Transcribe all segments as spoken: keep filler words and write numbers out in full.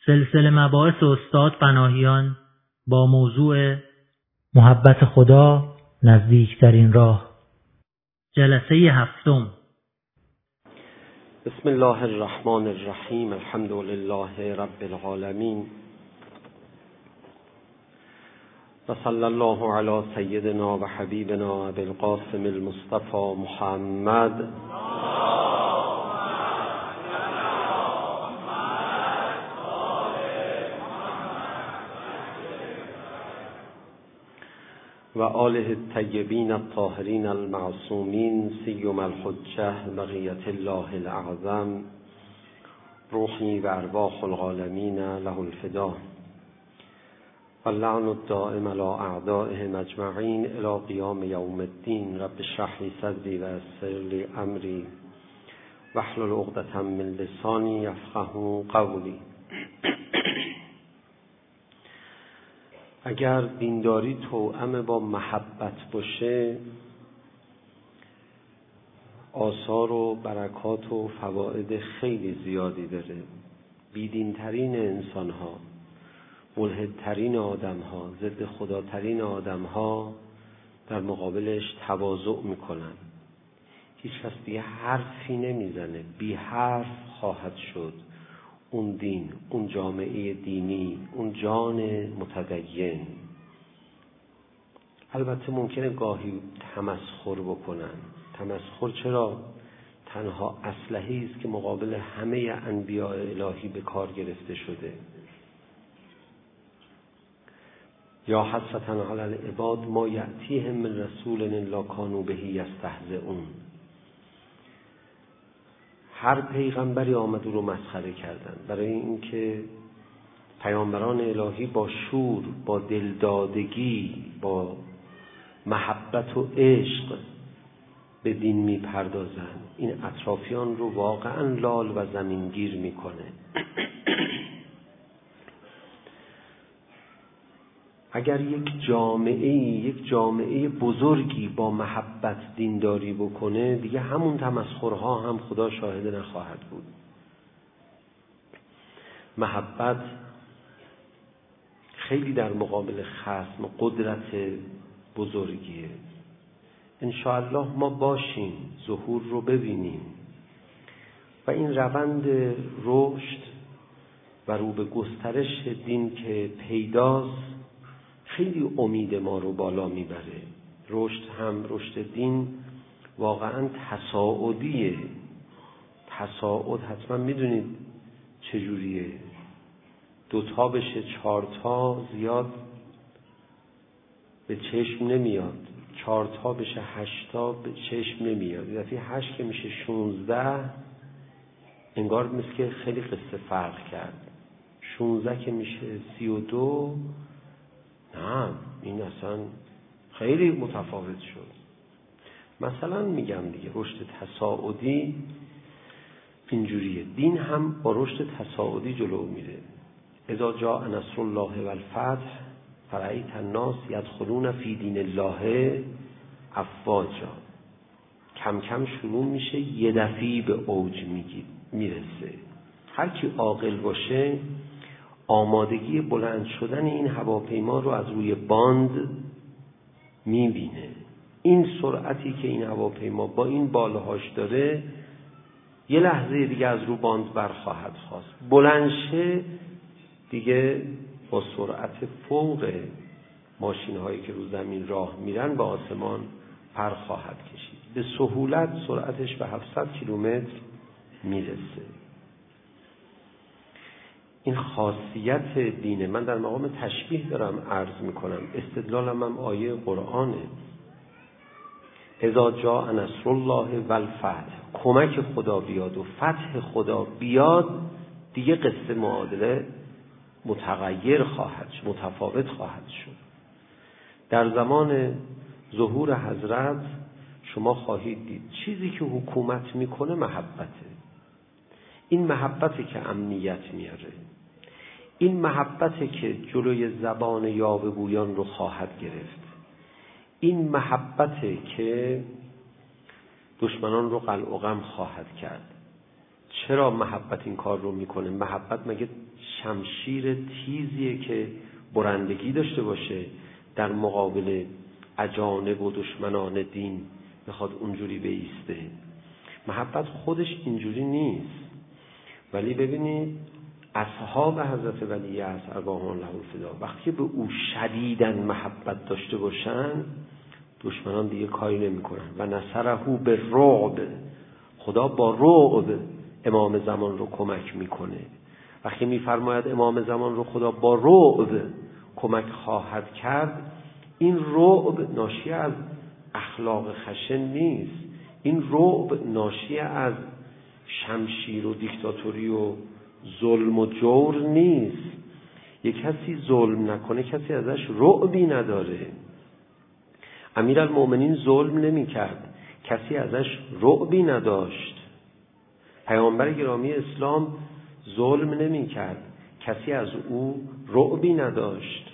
سلسله مباحث استاد پناهیان با موضوع محبت خدا نزدیکترین راه، جلسه هفتم. بسم الله الرحمن الرحیم. الحمد لله رب العالمین و صلی الله علی سیدنا و حبیبنا ابی القاسم المصطفى محمد و آله الطیبین الطاهرین المعصومین سیما الحجة بقیة الله الاعظم روحی و ارواح العالمین له الفدا و اللعن الدائم علی اعدائهم اجمعین الی قیام یوم الدین. رب اشرح لی صدری و یسر لی امری واحلل عقدة من لسانی یفقهوا قولی. اگر دینداری توأم با محبت باشه، آثار و برکات و فواید خیلی زیادی داره. بیدینترین انسان ها، ملحدترین آدم ها، ضد خداترین آدم ها در مقابلش تواضع میکنن. هیچ کس دیگه حرفی نمیزنه، بی حرف خواهد شد اون دین، اون جامعه دینی، اون جان متدین. البته ممکنه گاهی تمسخر بکنن. تمسخر چرا؟ تنها اسلحه‌ای است که مقابل همه انبیاء الهی به کار گرفته شده. یا حسرة علی العباد ما یأتیهم من رسول الا کانوا به یستهزئون. هر پیغمبری آمد او رو مسخره کردن، برای اینکه پیامبران الهی با شور، با دلدادگی، با محبت و عشق به دین میپردازن. این اطرافیان رو واقعا لال و زمینگیر میکنه. اگر یک جامعه یک جامعه بزرگی با محبت دینداری بکنه، دیگه همون تمسخرها هم خدا شاهد نخواهد بود. محبت خیلی در مقابل خصم قدرت بزرگیه. انشاءالله ما باشیم، ظهور رو ببینیم و این روند رشد و رو به گسترش دین که پیداست خیلی امید ما رو بالا میبره. رشد هم رشد دین واقعا تصاعدیه. تصاعد حتما میدونید چجوریه. دوتا بشه چهارتا زیاد به چشم نمیاد، چهارتا بشه هشتا به چشم نمیاد. یه دفعه هشت که میشه شونزده انگار مثل که خیلی قصه فرق کرد. شونزده که میشه سی و دو، نه این اصلا خیلی متفاوت شد. مثلا میگم دیگه رشد تصاعدی اینجوریه. دین هم با رشد تصاعدی جلو میره. اذا جاء نصر الله و الفتح فرأیت الناس یدخلون فی دین الله افواجا. کم کم شروع میشه، یه دفعی به اوج میرسه. هر کی عاقل باشه آمادگی بلند شدن این هواپیما رو از روی باند میبینه. این سرعتی که این هواپیما با این بالهاش داره یه لحظه دیگه از رو باند برخواهد خواست. بلند شه دیگه با سرعت فوق ماشین هایی که رو زمین راه میرن به آسمان پر خواهد کشید. به سهولت سرعتش به هفتصد کیلومتر میرسه. این خاصیت دینه. من در مقام تشبیه دارم عرض میکنم، استدلالم هم آیه قرآنه. اذا جاء نصر الله و الفتح، کمک خدا بیاد و فتح خدا بیاد، دیگه قصه معادله متغیر خواهد شد، متفاوت خواهد شد. در زمان ظهور حضرت شما خواهید دید چیزی که حکومت میکنه محبته. این محبته که امنیت میاره. این محبته که جلوی زبان یاوه‌گویان رو خواهد گرفت. این محبته که دشمنان رو قلع و قم خواهد کرد. چرا محبت این کار رو میکنه؟ محبت مگه شمشیر تیزیه که برندگی داشته باشه در مقابل اجانب و دشمنان دین بخواد اونجوری بیسته؟ محبت خودش اینجوری نیست. ولی ببینید اصحاب حضرت ولی عصر ارواحهم له الفدا وقتی به او شدیداً محبت داشته باشن، دشمنان دیگه کاری نمی کنن. و نصره بالرعب، خدا با رعب امام زمان رو کمک میکنه. وقتی میفرماید امام زمان رو خدا با رعب کمک خواهد کرد، این رعب ناشی از اخلاق خشن نیست، این رعب ناشی از شمشیر و دیکتاتوری و ظلم و جور نیست. یک کسی ظلم نکنه کسی ازش رعبی نداره. امیرالمؤمنین ظلم نمی کرد، کسی ازش رعبی نداشت. پیامبر گرامی اسلام ظلم نمی کرد، کسی از او رعبی نداشت.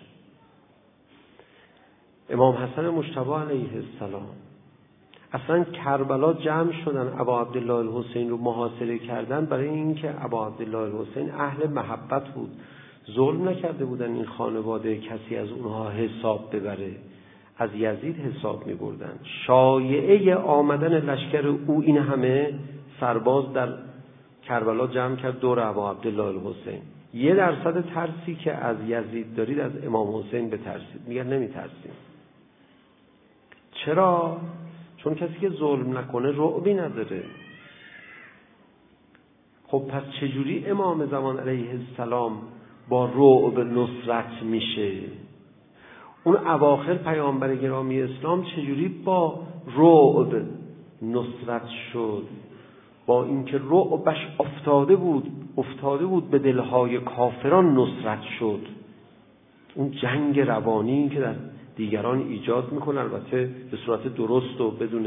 امام حسن مجتبی علیه السلام، اصلا کربلا جمع شدن ابا عبدالله الحسین رو محاصره کردن برای اینکه ابا عبدالله الحسین اهل محبت بود. ظلم نکرده بودن این خانواده کسی از اونها حساب ببره، از یزید حساب می بردن. شایعه آمدن لشکر او این همه سرباز در کربلا جمع کرد دور ابا عبدالله الحسین. یه درصد ترسی که از یزید دارید از امام حسین بترسید. میگن نمی ترسید. چرا؟ چون کسی که ظلم نکنه رعبی نداره. خب پس چجوری امام زمان علیه السلام با رعب نصرت میشه؟ اون اواخر پیامبر گرامی اسلام چجوری با رعب نصرت شد؟ با اینکه رعبش افتاده بود افتاده بود به دلهای کافران نصرت شد. اون جنگ روانی که در دیگران ایجاد میکنه، البته به صورت درست و بدون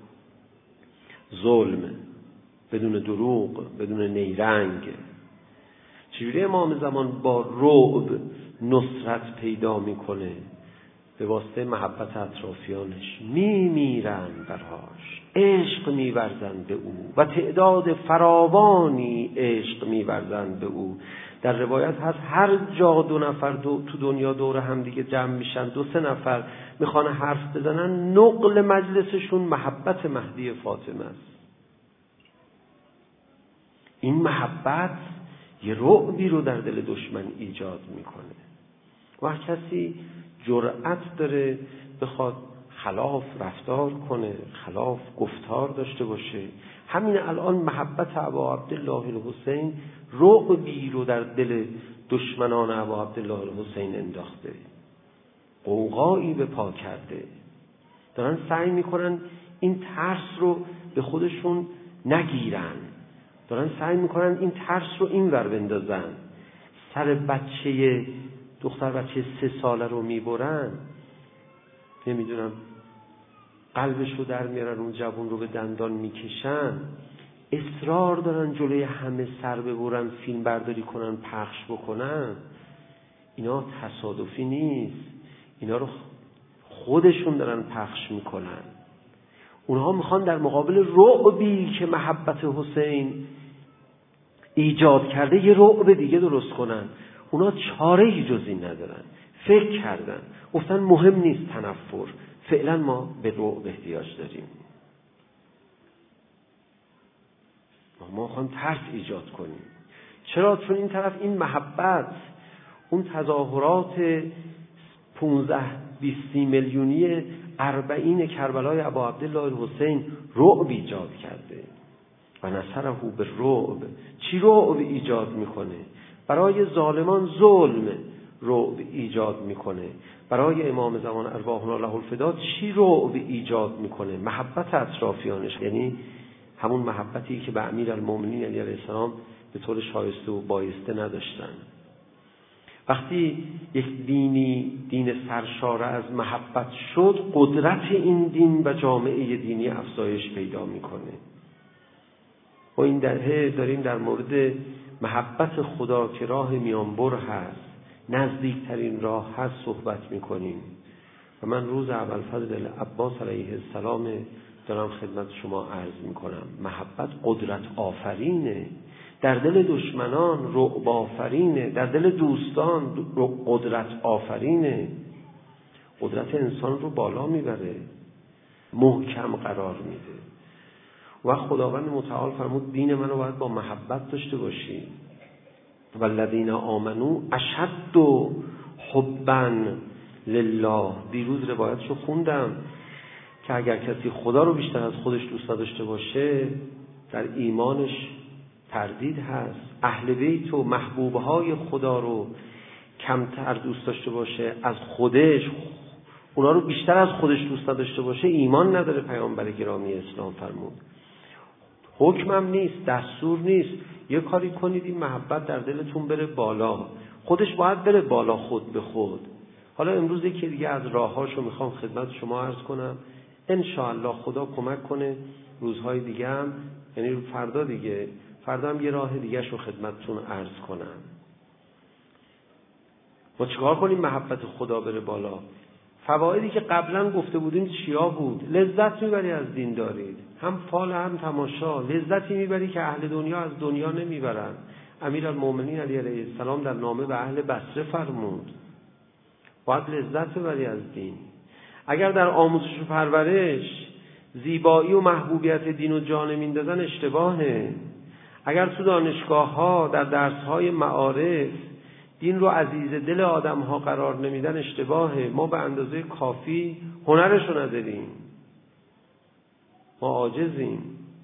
ظلم، بدون دروغ، بدون نیرنگ. چجوری امام زمان با رعب نصرت پیدا میکنه؟ به واسطه محبت اطرافیانش. میمیرن برهاش، عشق میورزن به او و تعداد فراوانی عشق میورزن به او. در روایت هست هر جا دو نفر دو تو دنیا دور هم دیگه جمع میشن، دو سه نفر میخوان حرف بزنن، نقل مجلسشون محبت مهدی فاطمه است. این محبت یه رعبی رو در دل دشمن ایجاد میکنه. و کسی جرأت داره بخواد خلاف رفتار کنه، خلاف گفتار داشته باشه. همین الان محبت ابا عبدالله الحسین رعبی رو در دل دشمنان ابا عبدالله الحسین انداخته، غوغایی به پا کرده. دارن سعی میکنن این ترس رو به خودشون نگیرن، دارن سعی میکنن این ترس رو این ور بندازن. سر بچه دختر بچه سه ساله رو میبرن، نمیدونم قلبش رو در میارن، اون جوون رو به دندان میکشن، اصرار دارن جلوی همه سر ببرن، فیلم برداری کنن، پخش بکنن. اینا تصادفی نیست، اینا رو خودشون دارن پخش میکنن. اونها میخوان در مقابل رعبی که محبت حسین ایجاد کرده یه رعب دیگه درست کنن. اونا چاره‌ای جز این ندارن. فکر کردن، گفتن مهم نیست تنفر، فعلا ما به رعب احتیاج داریم. ما میخوایم ترس ایجاد کنیم. چرا؟ چون این طرف این محبت، اون تظاهرات پونزده بیست میلیونی اربعین کربلای ابا عبدالله الحسین رعب ایجاد کرده. و نصره بالرعب. چی رعب ایجاد میکنه؟ برای ظالمان ظلم رعب ایجاد میکنه. برای امام زمان ارواحنا له الفدا چی رعب ایجاد میکنه؟ محبت اطرافیانش، یعنی همون محبتی که به امیرالمؤمنین علیه السلام به طور شایسته و بایسته نداشتن. وقتی یک دینی دین سرشار از محبت شد، قدرت این دین و جامعه دینی افزایش پیدا میکنه. و این دهه داریم در مورد محبت خدا که راه میانبر هست، نزدیکترین راه هست صحبت میکنیم. و من روز ابوالفضل عباس علیه السلام دارم خدمت شما عرض میکنم. محبت قدرت آفرینه. در دل دشمنان رعب آفرینه، در دل دوستان قدرت آفرینه. قدرت انسان رو بالا میبره، محکم قرار میده. و خداوند متعال فرمود دین منو باید با محبت داشته باشی. والذین آمنو اشد حبا لله. دیروز روایتشو خوندم که اگر کسی خدا رو بیشتر از خودش دوست داشته باشه در ایمانش تردید هست. اهل بیت و محبوبهای خدا رو کمتر دوست داشته باشه از خودش، اونا رو بیشتر از خودش دوست داشته باشه، ایمان نداره. پیامبر گرامی اسلام فرمود حکمم نیست، دستور نیست، یه کاری کنید این محبت در دلتون بره بالا. خودش باید بره بالا خود به خود. حالا امروز یکی دیگه از راههاشو میخوام خدمت شما عرض کنم. ان شاء الله خدا کمک کنه روزهای دیگه هم، یعنی فردا دیگه، فردا هم یه راه دیگه شو خدمتتون عرض کنم. ما چیکار کنیم محبت خدا بره بالا؟ فوایدی که قبلا گفته بودیم چیا بود؟ لذت میبری از دین دارید، هم فال هم تماشا. لذتی میبری که اهل دنیا از دنیا نمیبرن. امیرالمومنین علی علیه السلام در نامه به اهل بصره فرمود باید لذت ببری از دین. اگر در آموزش و پرورش زیبایی و محبوبیت دین و جان میندازن اشتباهه. اگر تو دانشگاه ها در درس های معارف دین رو عزیز دل آدم ها قرار نمیدن اشتباهه. ما به اندازه کافی هنرشو نداریم، ما عاجزیم.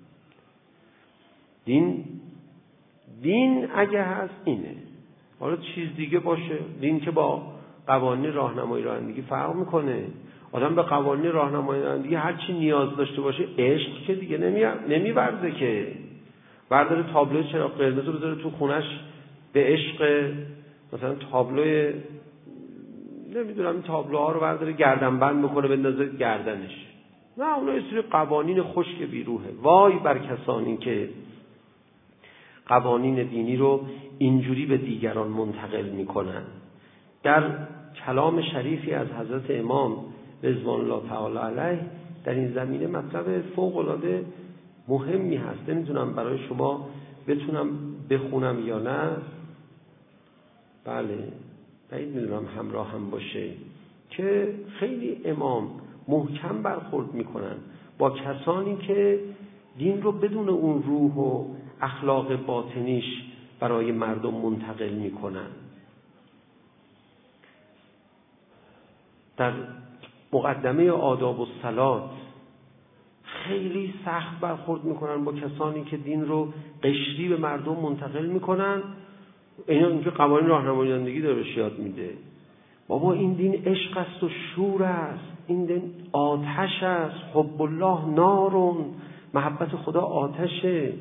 دین دین اگه هست اینه، حالا چیز دیگه باشه. دین که با قوانین راهنمایی رانندگی فرق میکنه. آدم به قوانین راهنمایی رانندگی هر چی نیاز داشته باشه، عشق که دیگه نمیورزه که برداره تابلو چراغ قرمز رو بذاره تو خونش به عشق، مثلا تابلوی نمیدونم این تابلوها رو برداره گردن بند بکنه بندازه گردنش. نه، اونا یه سری قوانین خشک بیروحه. وای بر کسانی که قوانین دینی رو اینجوری به دیگران منتقل میکنن. در کلام شریفی از حضرت امام رضوان الله تعالی علیه در این زمینه مطلب فوق العاده مهمی هست. نمیدونم برای شما بتونم بخونم یا نه. بله، بعید میدونم همراه هم باشه که خیلی امام محکم برخورد میکنن با کسانی که دین رو بدون اون روح و اخلاق باطنیش برای مردم منتقل میکنن. در مقدمه آداب و صلات خیلی سخت برخورد میکنن با کسانی که دین رو قشری به مردم منتقل میکنن. اینا اینکه قوانین راهنمایی رانندگی داره بهش یاد میده. بابا این دین عشق است و شور است، این دین آتش است. حب الله نارون، محبت خدا آتشه.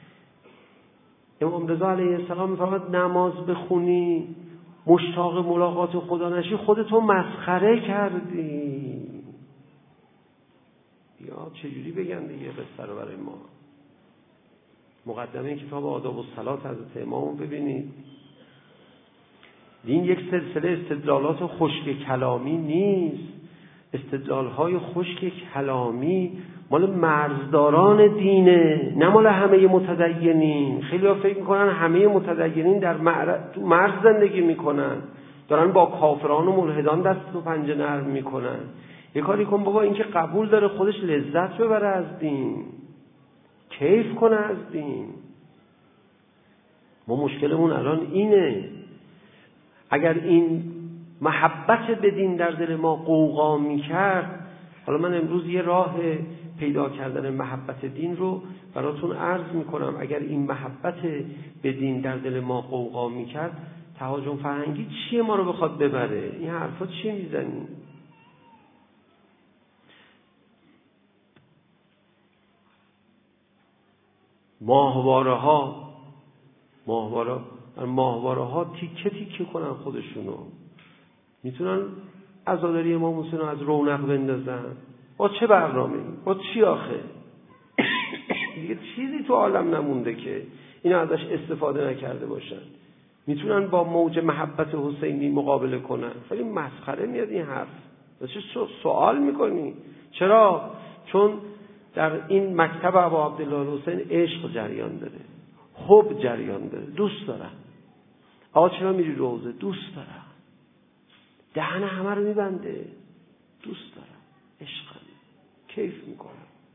امام رضا علیه السلام میفرماد نماز بخونی مشتاق ملاقات خدا نشی خودتو مسخره کردی. یا چجوری بگن دیگه قصه رو برای ما. مقدمه کتاب آداب و صلات حضرت امام ببینید. دین یک سلسله استدلالات خشک کلامی نیست. استدلال‌های خشک کلامی مال مرزداران دینه، نه مال همه متدینین. خیلی ها فکر میکنن همه متدینین در مرز زندگی میکنن، دارن با کافران و ملحدان دست و پنجه نرم میکنن. یه کاری کن بابا، این که قبول داره خودش لذت ببره از دین، کیف کنه از دین. ما مشکلمون الان اینه. اگر این محبت به دین در دل ما قوقا میکرد، حالا من امروز یه راه پیدا کردن محبت دین رو براتون عرض میکنم. اگر این محبت به دین در دل ما قوقا میکرد، تهاجم فرهنگی چیه ما رو بخواد ببره؟ این حرفا چیه میزنی؟ ماهواره ها ماهواره ماهواره ها تیکه تیکه کنن خودشونو، میتونن عزاداری امام حسین رو از رونق بندازن. با چه برنامه‌ای؟ با چی آخه؟ دیگه چیزی تو عالم نمونده که اینا ازش استفاده نکرده باشن. میتونن با موج محبت حسینی مقابله کنن. خیلی مسخره میاد این حرف. چه سوال میکنی؟ چرا؟ چون در این مکتب ابا عبدالله حسین عشق جریان داره، حب جریان بره. دوست دارم. آقا چرا میری روزه؟ دوست دارم. دهن همه رو میبنده. دوست دارم. عشقم. کیف میکنم.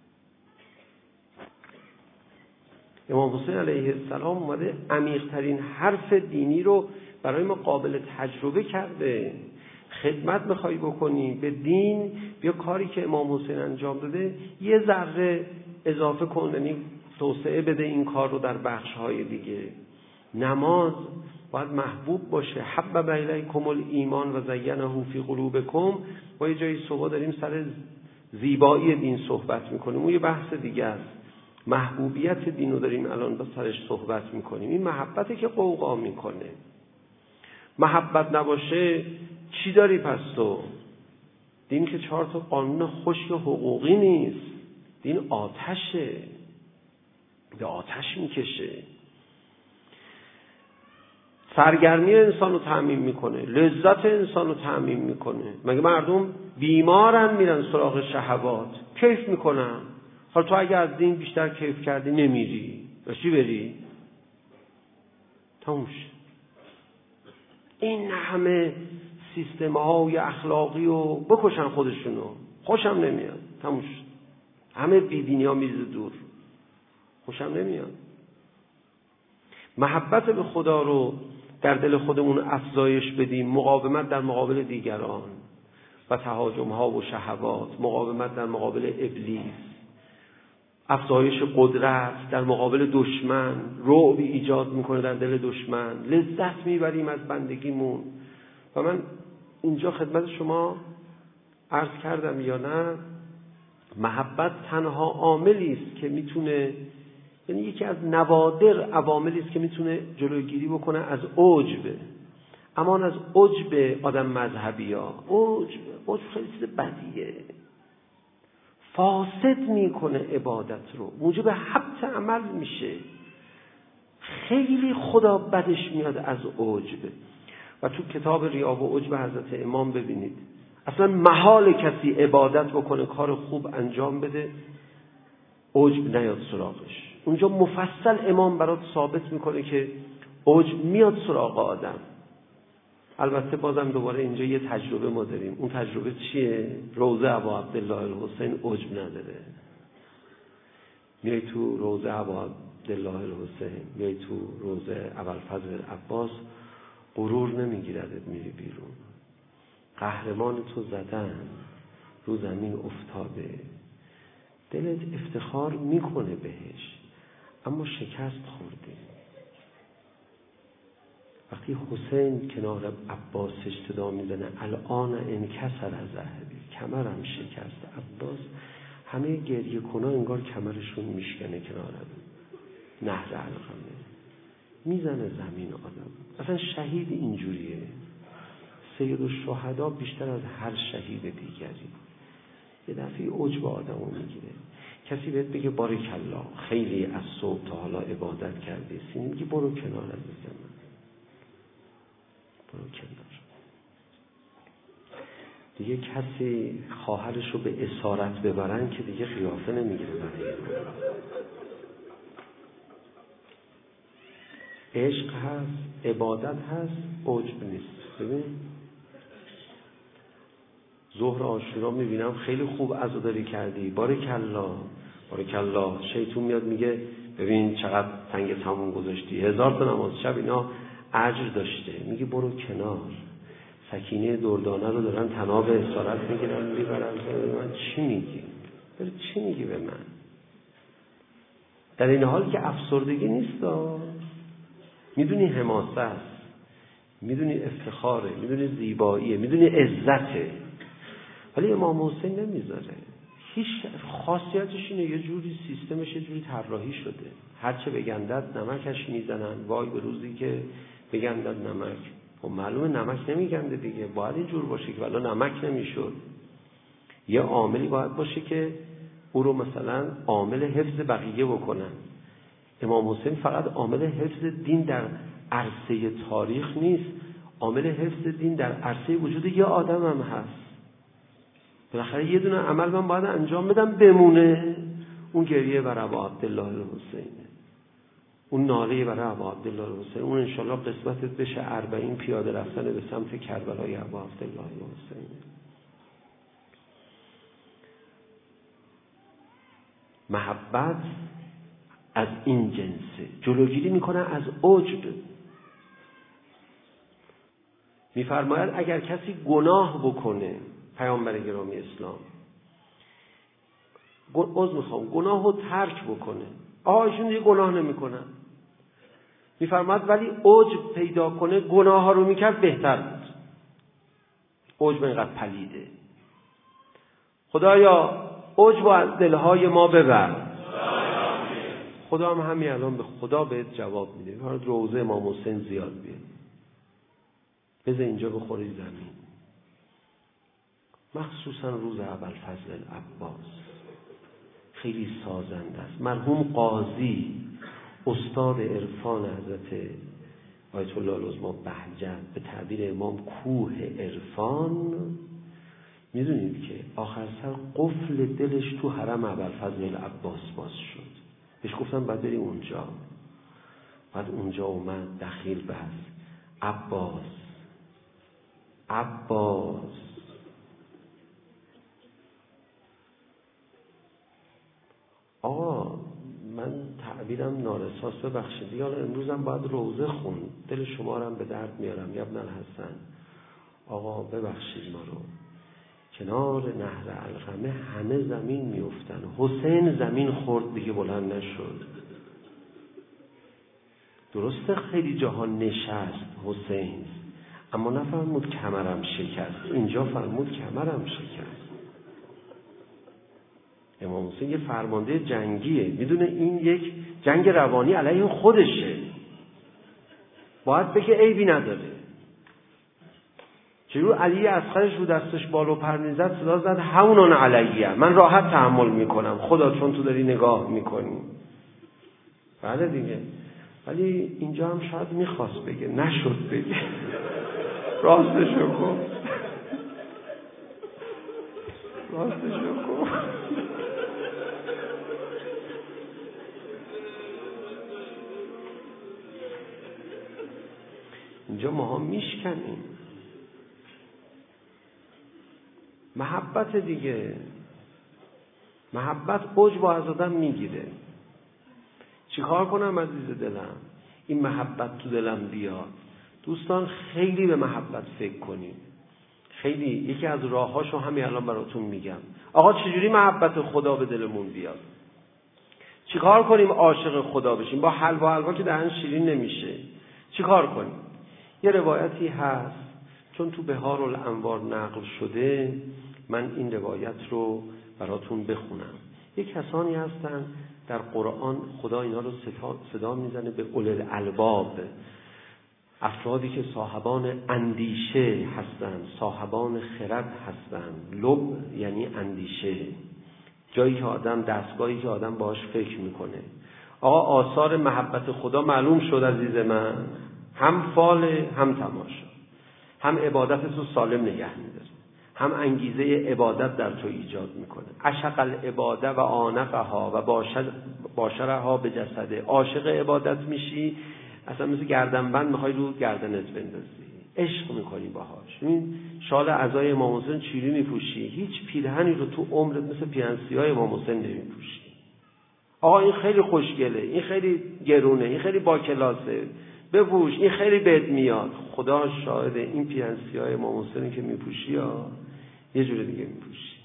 امام حسین علیه السلام اومده عمیق‌ترین حرف دینی رو برای ما قابل تجربه کرده. خدمت میخوای بکنی به دین، بیا کاری که امام حسین انجام داده یه ذره اضافه کن، یعنی توسعه بده این کار رو در بخش‌های دیگه. نماز باید محبوب باشه. حبب الیکم الایمان و زینه فی قلوبکم. ما یه جایی صبح داریم سر زیبایی دین صحبت میکنیم، اون یه بحث دیگه است. محبوبیت دین رو داریم الان با سرش صحبت میکنیم. این محبته که قوقا میکنه. محبت نباشه چی داری پس تو؟ دین که چهار تا قانون خشک حقوقی نیست. دین آتشه، به آتش میکشه. سرگرمی انسان رو تأمین میکنه، لذت انسان رو تأمین میکنه. مگه مردم بیمارن میرن سراغ شهوات؟ کیف میکنن. حالا تو اگه از دین بیشتر کیف کردی نمیری، با چی بری؟ تموش. این همه سیستم های اخلاقی رو بکشن خودشونو، خوشم نمیاد. تموش. همه بیدینی ها میریزه دور، خوشم نمیاد. محبت به خدا رو در دل خودمون افزایش بدیم. مقاومت در مقابل دیگران و تهاجم ها و شهوات، مقاومت در مقابل ابلیس، افزایش قدرت در مقابل دشمن، رعب ایجاد میکنه در دل دشمن. لذت میبریم از بندگیمون. و من اینجا خدمت شما عرض کردم یا نه، محبت تنها عاملی است که میتونه، یعنی یکی از نوادر عواملی است که میتونه جلوگیری بکنه از عجب. امان از عجب آدم مذهبی ها. عجب عجب خیلی چیز بدیه، فاسد میکنه عبادت رو، موجب حبط عمل میشه. خیلی خدا بدش میاد از عجب. و تو کتاب ریا و عجب حضرت امام ببینید اصلا محال کسی عبادت بکنه، کار خوب انجام بده، عجب نیاد سراغش. اونجا مفصل امام برات ثابت میکنه که عجب میاد سراغ آدم. البته بازم دوباره اینجا یه تجربه ما داریم. اون تجربه چیه؟ روضه ابا عبدالله الحسین عجب نداره. میای تو روضه ابا عبدالله الحسین، میای تو روضه ابوالفضل عباس، غرور نمیگیردت، میری بیرون. قهرمان تو زدن، رو زمین افتاده، دلت افتخار میکنه بهش، اما شکست خورده. وقتی حسین کنار عباسش صدا میزنه الان انکسر از ذهبی، کمرم شکست، عباس همه گریه کنه انگار کمرشون میشکنه کنارم، نهر علقمه میزنه زمین. آدم اصلا شهید اینجوریه. سید الشهدا بیشتر از هر شهید دیگری یه دفعه عجب آدمو میگیره. کسی بهت بگه بارکالله خیلی از صبح تا حالا عبادت کردی، سینی میگه برو کنار عزیزم، برو کنار. دیگه کسی خواهرش رو به اسارت ببرن که دیگه قیافه نمیگیره. عشق هست، عبادت هست، عجب نیست. ببین ظهر عاشورا میبینم خیلی خوب عزاداری کردی، بارکالله بارکالله. شیطون میاد میگه ببین چقدر تنگ تموم گذاشتی، هزار تا نماز شب اینا اجر داشته. میگه برو کنار. سکینه دردانه رو دارن طناب اسارت میگیرن میبرن. من چی میگی؟ برو چی میگی به من؟ در این حال که افسردگی نیست، میدونی حماسه است، میدونی افتخاره، میدونی زیباییه، میدونی عزته. ولی امام حسین نمیذاره. هیچ خاصیتش اینه، یه جوری سیستمش یه جوری طراحی شده، هرچه بگندد نمکش میزنن. وای به روزی که بگندد نمک. خب معلومه نمک نمیگنده دیگه، باید این جور باشه که ولی نمک نمیشد. یه عاملی باید باشه که او رو مثلا عامل حفظ بقیه بکنن. امام حسین فقط عامل حفظ دین در عرصه تاریخ نیست، عامل حفظ دین در عرصه وجود یه آدم هم هست. بالاخره یه دونه عمل من باید انجام بدم بمونه. اون گریه بر ابا عبدالله الحسینه، اون ناله برای ابا عبدالله الحسین، اون انشالله قسمتت بشه اربعین پیاده رفتن به سمت کربلای ابا عبدالله الحسین. محبت از این جنسه، جلوگیری میکنه از عجب. میفرماید اگر کسی گناه بکنه، پیامبر گرامی اسلام عذر میخوام گناه رو ترک بکنه، آهایشون دیگه گناه نمیکنن، میفرماید ولی عجب پیدا کنه گناه ها رو میکرد بهتر بود. عجب اینقدر پلیده. خدایا عجب از دلهای ما ببر. خدا هم همین الان به خدا بهت جواب میده. روضه امام حسین زیاد بیه، بذار اینجا بخوری زمین. مخصوصا روز ابوالفضل العباس خیلی سازنده است. مرحوم قاضی استاد عرفان حضرت آیت الله العظمی بهجت، به تعبیر امام کوه عرفان، میدونید که آخر سر قفل دلش تو حرم ابوالفضل العباس باز شد. بهش گفتن بعد بری اونجا. بعد اونجا اومد دخیل بست، عباس عباس آقا من تعبیرم نارساست ببخشید، یا امروزم باید روزه خون، دل شما رو هم به درد میارم. یا ابن الحسن آقا ببخشید ما رو، کنار نهر علقمه همه زمین میافتن، حسین زمین خورد دیگه بلند نشد. درسته خیلی جاها نشست حسین، اما نفرمود کمرم شکست، اینجا فرمود کمرم شکست. امام حسین یه فرمانده جنگیه، میدونه این یک جنگ روانی علیه خودشه، باید بگه عیبی نداره. چرا علی اصغرش رو دستش بالو پر میزد صدا زد همونان علیه، من راحت تحمل میکنم خدا چون تو داری نگاه میکنی. بله دیگه، ولی اینجا هم شاید میخواست بگه نشد بگه، راستشو گفت راستشو گفت اینجا ما هم میشکنیم. محبت دیگه، محبت عجب از آدم میگیره. چیکار کنم عزیز دلم این محبت تو دلم بیاد؟ دوستان خیلی به محبت فکر کنیم. خیلی یکی از راهاشو همین الان براتون میگم. آقا چجوری محبت خدا به دلمون بیاد؟ چیکار کنیم عاشق خدا بشیم؟ با حلوا حلوا که دهن شیرین نمیشه. چیکار کنیم؟ یه روایتی هست چون تو بهار الانوار نقل شده، من این روایت رو براتون بخونم. یک کسانی هستن در قرآن خدا اینا رو صدا, صدا میزنه به اولي الالباب، افرادی که صاحبان اندیشه هستن، صاحبان خرد هستن. لب یعنی اندیشه، جایی که آدم، دستگاهی که آدم باهاش فکر میکنه. آقا آثار محبت خدا معلوم شد عزیز من، هم فال هم تماشا، هم عبادت تو سالم نگه میداره، هم انگیزه عبادت در تو ایجاد میکنه. عشق العباده و آنقها و باشر باشرها به جسده. عاشق عبادت میشی، اصلا مثل گردنبند میخوای رو گردنت بندازی، عشق میکنی باهاش. این شال عزای امام حسین چیری میپوشی، هیچ پیرهنی رو تو عمرت مثل پیرهن‌سیاه امام حسین نمیپوشی. آقا این خیلی خوشگله، این خیلی گرونه، این خیلی با کلاسه، بپوش، این خیلی بهت میاد. خدا شاهده این پیرهن‌سیاه امام حسینی که میپوشی ها یه جور دیگه میپوشی،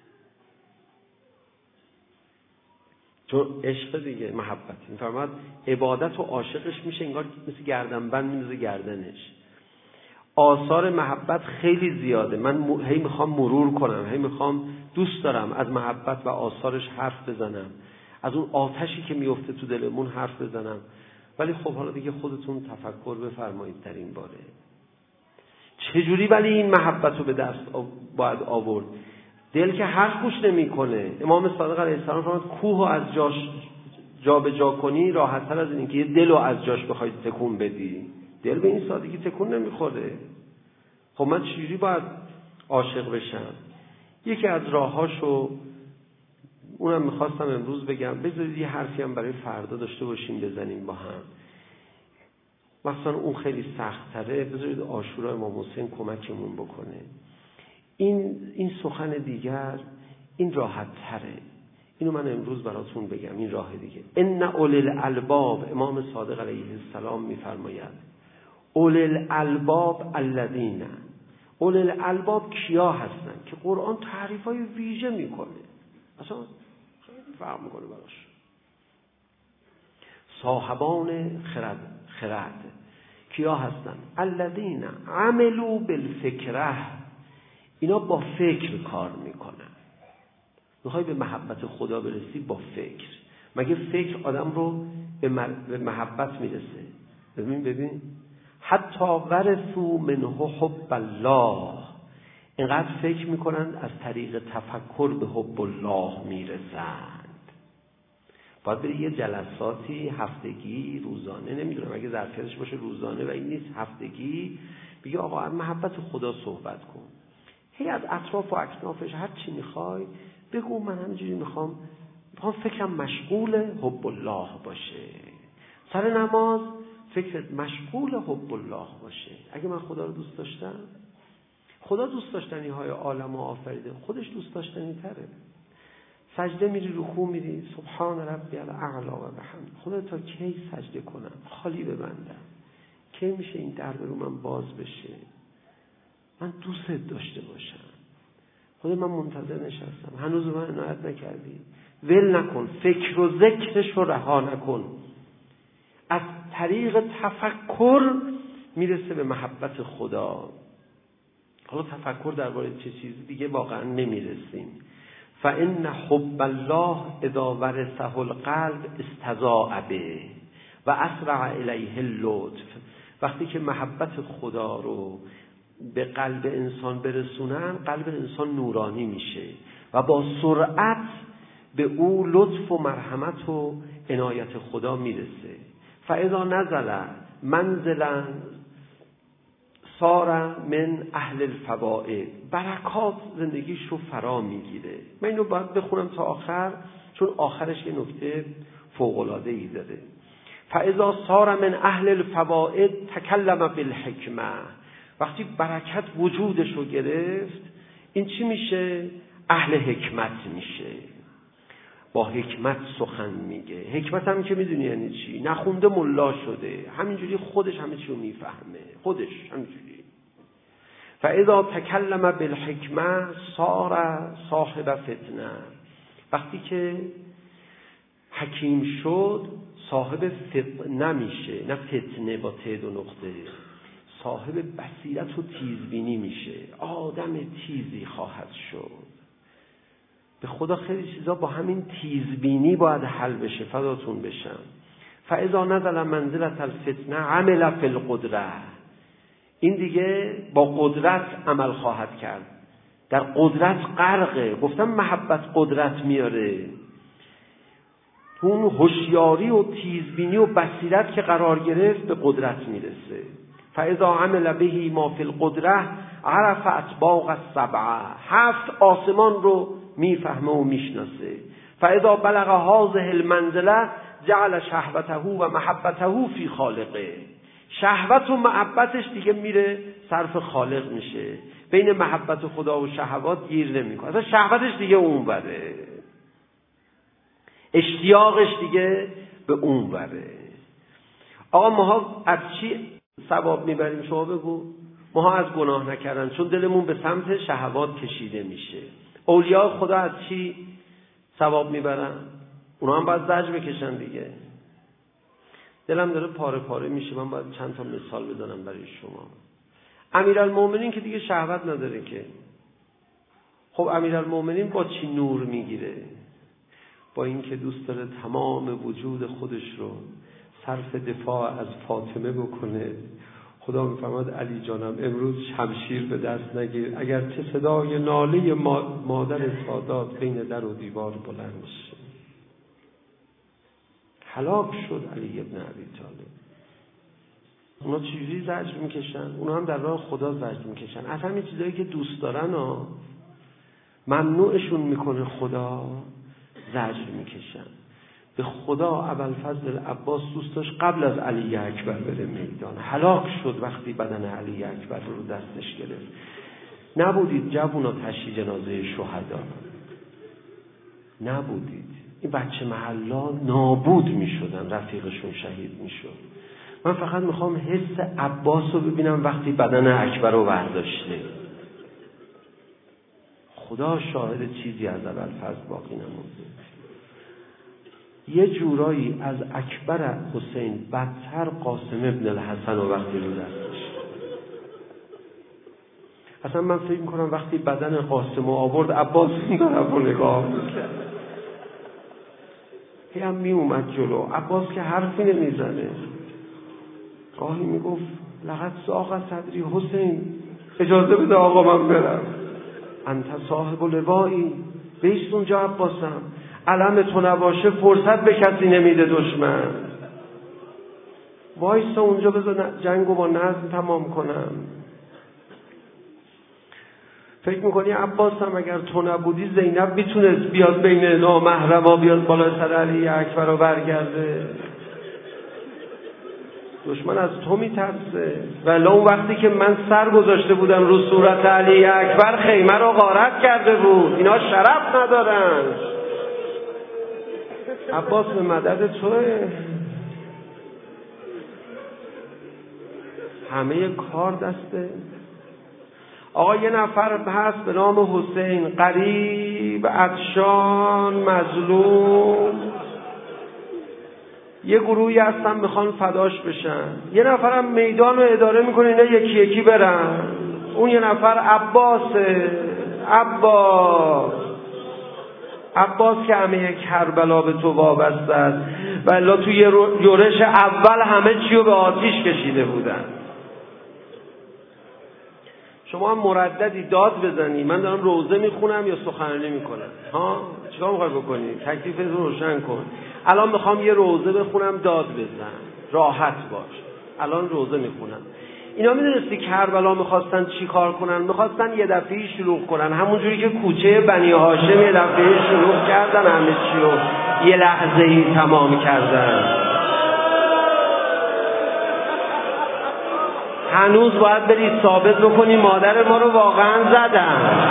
چون عشق دیگه، محبت. این فرماد عبادت و عاشقش میشه انگار مثل گردنبند میندازه گردنش. آثار محبت خیلی زیاده، من هی میخوام مرور کنم، هی میخوام دوست دارم از محبت و آثارش حرف بزنم، از اون آتشی که میفته تو دلمون حرف بزنم. ولی خب حالا دیگه خودتون تفکر بفرمایید در این باره. چجوری ولی این محبت رو به دست باید آورد؟ دل که حرف گوش نمی کنه. امام صادق علیه السلام فرمود کوه رو از جاش جا به جا کنی راحت تر از این که یه دل رو از جاش بخوای تکون بدی. دل به این سادگی تکون نمیخوره. خب من چجوری باید عاشق بشم؟ یکی از راهاشو اونم میخواستم امروز بگم، بذارید یه حرفی هم برای فردا داشته باشیم بزنیم با هم. مثلا اون خیلی سخت تره، بذارید عاشورا امام حسین کمکمون بکنه. این این سخن دیگر این راحت تره. اینو من امروز براتون بگم، این راه دیگه. ان اولی الالباب، امام صادق علیه السلام میفرماید اولی الالباب الذین، اولی الالباب کیا هستن که قرآن تعریفای ویژه میکنه، اصلا خیلی فرق میکنه براش. صاحبان خرد، خرد کیا هستن؟ الذین عملوا بالفکره، اینا با فکر کار میکنن. میخوای به محبت خدا برسی با فکر. مگه فکر آدم رو به محبت میرسه؟ ببین ببین حتی ورثوا منه حب الله، اینقدر فکر میکنن از طریق تفکر به حب الله میرسند. باید بری یه جلساتی هفتگی روزانه، نمیدونم اگه ظرفیتش باشه روزانه و این نیست هفتگی، بگی آقا از محبت خدا صحبت کن. هی از اطراف و اکنافش هر چی میخوای بگو، من همینجوری میخوام میخوام فکرم مشغول حب الله باشه. سر نماز فکرت مشغول حب الله باشه. اگه من خدا رو دوست داشتم، خدا دوست داشتنی های عالم و آفریده، خودش دوست داشتنی تره. سجده میری، رکوع میری، سبحان ربی الاعلی و بحمد، خدا تا کی سجده کنم، خالی ببندم، کی میشه این در رو من باز بشه، من دوست داشته باشم. خدا من منتظر نشستم، هنوز من عنایت نکردی، ول نکن، فکر و ذکرش رو رها نکن. از طریق تفکر میرسه به محبت خدا. حالا تفکر درباره چه چیزی دیگه واقعا نمیرسیم. فإن حب الله اذا ورثه القلب استضاء به و اسرع الیه اللطف. وقتی که محبت خدا رو به قلب انسان برسونن، قلب انسان نورانی میشه و با سرعت به او لطف و مرحمت و عنایت خدا میرسه. فاذا نزل منزلا صار من اهل الفوائد، برکات زندگیش رو فرا میگیره. من اینو باید بخونم تا آخر، چون آخرش یه نکته فوق‌العاده‌ای داره. فاذا صار من اهل الفوائد تکلم بالحکمه، وقتی برکت وجودش رو گرفت، این چی میشه؟ اهل حکمت میشه، با حکمت سخن میگه. حکمت هم که میدونی یعنی چی؟ نخونده ملا شده، همینجوری خودش همه چی رو میفهمه، خودش همینجوری. فاذا تکلم بالحکمه صار صاحب فتنه، وقتی که حکیم شد صاحب فتنه میشه، نه فتنه با ت دو نقطه، صاحب بصیرت و تیزبینی میشه، آدم تیزی خواهد شد. به خدا خیلی چیزا با همین تیزبینی باید حل بشه، فداتون بشم. فاذا نزل منزلة الفتنه عمل فی القدره، این دیگه با قدرت عمل خواهد کرد، در قدرت غرقه. گفتم محبت قدرت میاره. اون هوشیاری و تیزبینی و بصیرت که قرار گرفت به قدرت میرسه. فاذا عمل به ما فی القدره عرف اطباق السبعه، هفت آسمان رو میفهمه و میشناسه. فاذا بلغ هذه المنزله جعل شهوته و محبته فی خالقه، شهوت و محبتش دیگه میره صرف خالق میشه، بین محبت خدا و شهوات گیر نمیکنه. اصلا شهوتش دیگه اون بره، اشتیاقش دیگه به اون بره. آقا ماها از چی ثواب میبریم؟ شما بگو. ماها از گناه نکردن، چون دلمون به سمت شهوات کشیده میشه. اولیاء خدا از چی ثواب میبرن؟ اونا هم باید زجر بکشن دیگه. دلم داره پاره پاره میشه، من باید چند تا مثال بزنم برای شما. امیرالمومنین که دیگه شهوت نداره که. خب امیرالمومنین با چی نور میگیره؟ با این که دوست داره تمام وجود خودش رو صرف دفاع از فاطمه بکنه. خدا میفرماد علی جانم امروز شمشیر به دست نگیر، اگر چه صدای ناله مادر سادات بین در و دیوار بلند میشه. هلاک شد علی ابن ابی طالب. اونا چجوری زجر میکشن؟ اونا هم در راه خدا زجر میکشن. اصلا این چیزایی که دوست دارن ها ممنوعشون میکنه خدا، زجر میکشن. به خدا ابوالفضل عباس دوست داشت قبل از علی اکبر بره میدان. هلاک شد وقتی بدن علی اکبر رو دستش گرفت. نبودید جوونا تشییع جنازه شهدا، نبودید. این بچه محلا نابود میشدن، رفیقشون شهید میشد. من فقط میخوام حس عباس رو ببینم وقتی بدن اکبر رو برداشته. خدا شاهد چیزی از ابوالفضل باقی نمونده. یه جورایی از اکبر حسین بدتر قاسم ابن الحسن و وقتی رو دستش. اصلا من فکر میکنم وقتی بدن قاسم رو آورد عباس این طرف رو نگاه میکرد، هی هم میومد جلو. عباس که حرفی نمیزنه، گاهی میگفت لقد ساق صدری حسین، اجازه بده آقا من برم. انت صاحب لوایی، بیست اونجا عباسم، علم تو نباشه فرصت به کسی نمیده دشمن. وایسا اونجا بذار جنگو با نظم تمام کنم. فکر میکنی عباس هم اگر تو نبودی زینب میتونست بیاد بین نامحرما، بیاد بالا سر علی اکبر رو برگرده؟ دشمن از تو میترسه. ولی اون وقتی که من سر گذاشته بودم رو صورت علی اکبر خیمه رو غارت کرده بود. اینا شرف ندارن. عباس به مدد توه. همه کار دسته. آقا یه نفر هست به نام حسین، غریب، عطشان، مظلوم. یه گروهی هستن میخوان فداش بشن. یه نفرم میدان رو اداره میکنه اینا یکی یکی برن. اون یه نفر عباسه. عباس عباس که همه کربلا به تو وابسته است. ولی توی یورش اول همه چی رو به آتیش کشیده بودن. شما هم مرددی داد بزنی من دارم روزه میخونم یا سخنرانی میکنم؟ ها چیکار میخوای بکنی؟ تکلیفت رو روشن کن. الان میخوام یه روزه بخونم داد بزن، راحت باش. الان روزه میخونم. اینا میدونستی کربلا میخواستن چی کار کنن؟ میخواستن یه دفعه شلوغ کنن، همون جوری که کوچه بنی هاشم یه دفعه شلوغ کردن، همه چی رو یه لحظه ای تمام کردن. هنوز باید بری ثابت بکنی مادر ما رو واقعا زدن.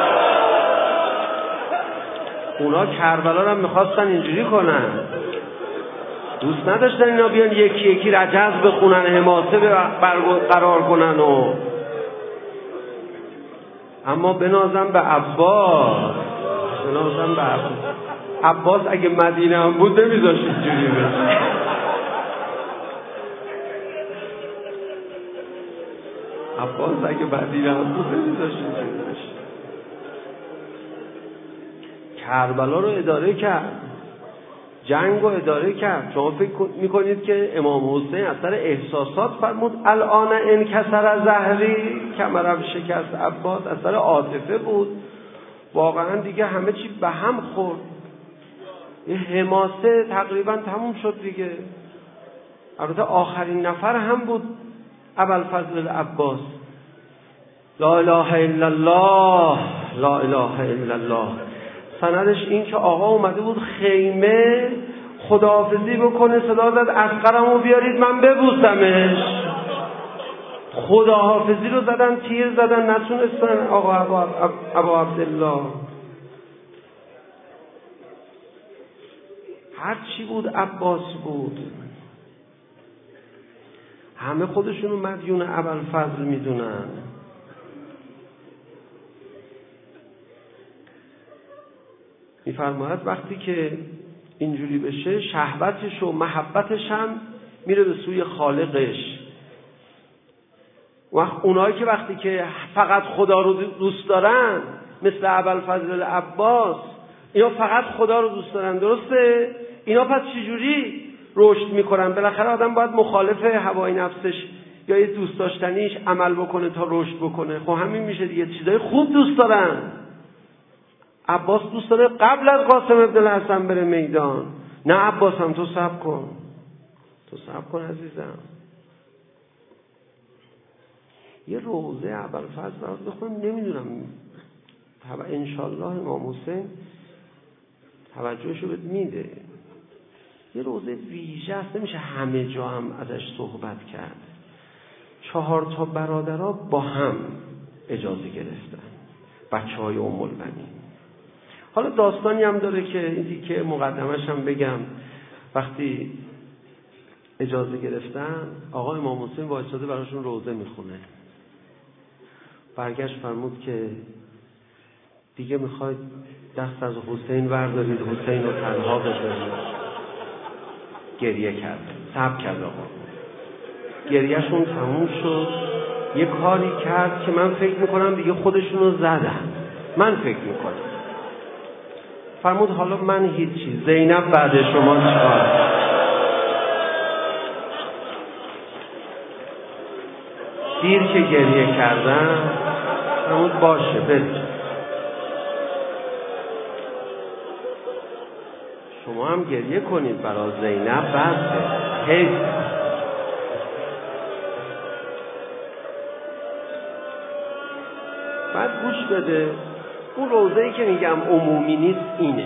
اونا کربلا رو میخواستن اینجوری کنن، دوست نداشتن اینا بیان یکی یکی رجز بخونن، حماسه برقرار کنن. و اما بنازم به عباس، بنازم به عباس. عباس اگه مدینه هم بود نمیذاشت اینجوری بشه. عباس اگه مدینه هم بود نمیذاشت اینجوری بشه. کربلا رو اداره کرد، جنگ رو اداره کرد. شما فکر میکنید که امام حسین از سر احساسات فرمود الان انکسر ظهری، کمرم شکست عباس؟ از سر عاطفه بود. واقعا دیگه همه چی به هم خورد. یه حماسه تقریبا تموم شد دیگه. البته آخرین نفر هم بود ابوالفضل عباس. لا اله الا الله، لا اله الا الله. سندش این که آقا اومده بود خیمه خداحافظی بکنه، صدا زد اصغرمو بیارید من ببوسمش. خداحافظی رو زدن، تیر زدن، نتونستن. آقا ابا, ابا عبدالله هر چی بود عباس بود. همه خودشونو مدیون ابوالفضل میدونن. میفرماید وقتی که اینجوری بشه شهوتش و محبتش هم میره به سوی خالقش. وقت اونایی که وقتی که فقط خدا رو دوست دارن مثل ابوالفضل عباس، اینا فقط خدا رو دوست دارن، درسته؟ اینا پس چجوری رشد میکنن؟ بالاخره آدم باید مخالف هوای نفسش یا یه دوست داشتنیش عمل بکنه تا رشد بکنه. خب همین میشه دیگه. چیزای خوب دوست دارن. عباس دوست داره قبل از قاسم ابن الحسن بره میدان. نه عباس هم تو صبر کن، تو صبر کن عزیزم. یه روزه ابوالفضل برات بخونم. نمیدونم طبعا انشالله امام حسین توجهشو بهت میده. یه روزه ویژه است، نمیشه همه جا هم ازش صحبت کرد. چهار تا برادرها با هم اجازه گرفتن، بچه های ام البنین. حالا داستانی هم داره که این دیگه مقدمش هم بگم. وقتی اجازه گرفتن، آقا امام حسین وایساده براشون روزه میخونه. برگشت فرمود که دیگه میخواید دست از حسین بردارید، حسین رو تنها بذارید. گریه کرد، صبر کرد. آقا گریهشون تموم شد. یه کاری کرد که من فکر میکنم دیگه خودشون رو زدن. من فکر میکنم فرمود حالا من هیچی، زینب بعد شما چیکار؟ دیر که گریه کردن فرمود باشه برید. شما هم گریه کنید برای زینب، بسه حیف. بعد گوش بده، اون روزه‌ای که میگم عمومی نیست اینه.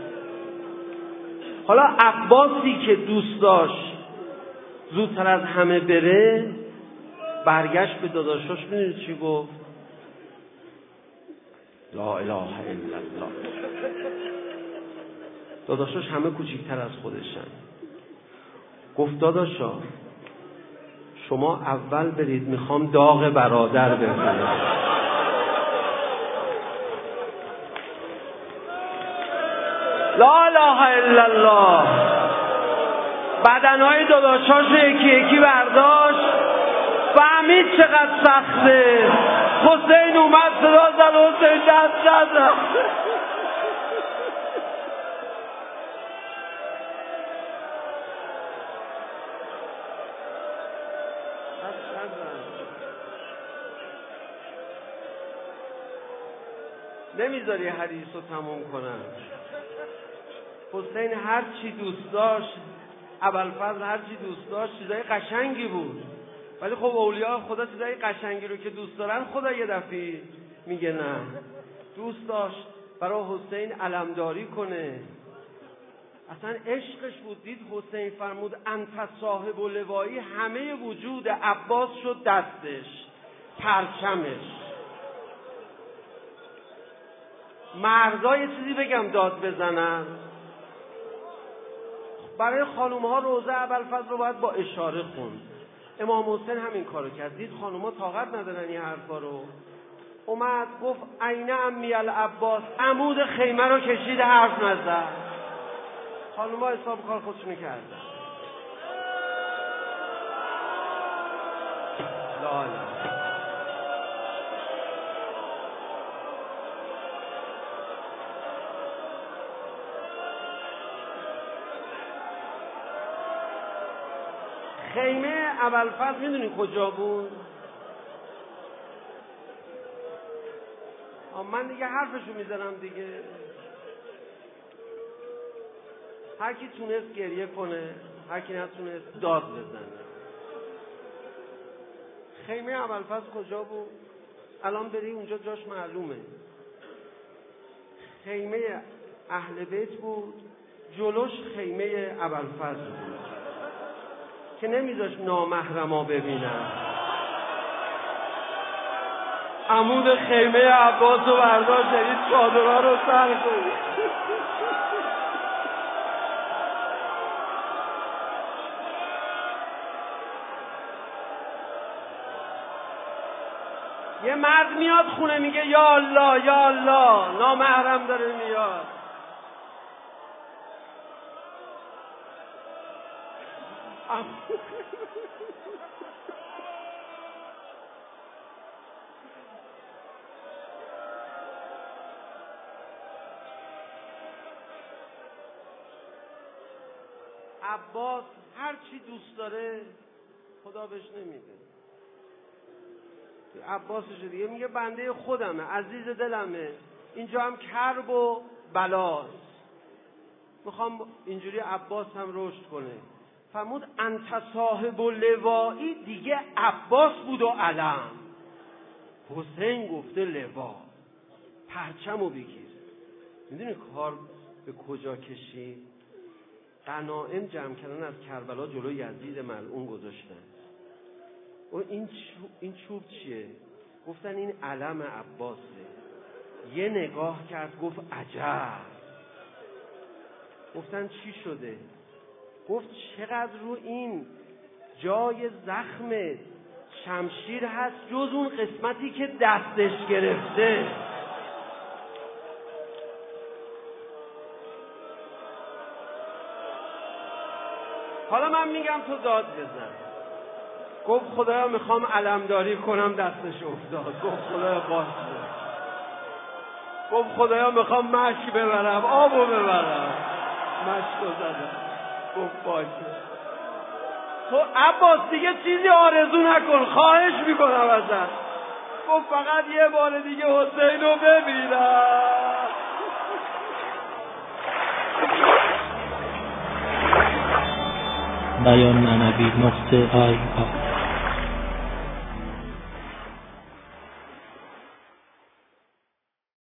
حالا عباسی که دوست داشت زودتر از همه بره، برگشت به داداشاش. میدونید چی گفت؟ لا اله الا الله. داداشاش همه کوچیکتر از خودشن. گفت داداشا شما اول برید، میخوام داغ برادر بزنم. لا اله الا الله. بدنهای داداشاش یکی یکی برداشت، فهمید چقدر سخته. حسین اومد صدا زد، حسین دست نزن. نمیذاری حدیث رو تموم کنم. حسین هر چی دوست داشت، ابوالفضل هر چی دوست داشت، چیزای قشنگی بود. ولی خب اولیاء خدا چیزای قشنگی رو که دوست دارن، خدا یه دفعه میگه نه. دوست داشت برای حسین علمداری کنه، اصلا عشقش بود. دید حسین فرمود انت صاحب و لوایی، همه وجود عباس شد دستش، پرچمش. مردا یه چیزی بگم داد بزنن، برای خانوم‌ها روزه ابوالفضل رو باید با اشاره خوند. امام حسین همین کارو کرد. دید خانوم‌ها طاقت ندارن این حرفا رو، اومد گفت عین امی العباس، عمود خیمه رو کشید، حرف نزد. خانوم‌ها حساب کار خودشونو کردن. لا لا خیمه ابوالفضل میدونی کجا بود؟ من دیگه حرفشو میزنم دیگه. هر کی تونست گریه کنه، هر کی نتونست داد بزنه. خیمه ابوالفضل کجا بود؟ الان بری اونجا جاش معلومه. خیمه اهل بیت بود، جلوش خیمه ابوالفضل بود که نمیذاش نامحرما ببینن. عمود خیمه عباس رو برداشت، این چادرها رو سر کنید. یه مرد میاد خونه میگه یا الله یا الله، نامحرم داره میاد. عباس هر چی دوست داره خدا بهش نمیده. عباسش دیگه میگه بنده خودمه، عزیز دلمه، اینجا هم کرب و بلاست، میخوام اینجوری عباس هم رشد کنه. فرمود انت صاحب و لوایی، دیگه عباس بود و علم. حسین گفته لوا، پرچمو بگیر. میدونی کار به کجا کشید؟ غنایم جمع کردن از کربلا جلو یزید ملعون گذاشتن. و این چوب, این چوب چیه؟ گفتن این علم عباسه. یه نگاه کرد گفت عجب. گفتن چی شده؟ گفت چقدر رو این جای زخم شمشیر هست جز اون قسمتی که دستش گرفته. حالا من میگم تو داد بزن. گفت خدایا میخوام علمداری کنم دستش افتاد. گفت خدایا باشه. گفت خدایا میخوام مشک ببرم آبو ببرم. مشک رو زدم. گفت باشه. تو عباس دیگه چیزی آرزو نکن خواهش میکنم ازت. گفت فقط یه بار دیگه حسین رو ببینم. بیان معنوی نقطه آی آی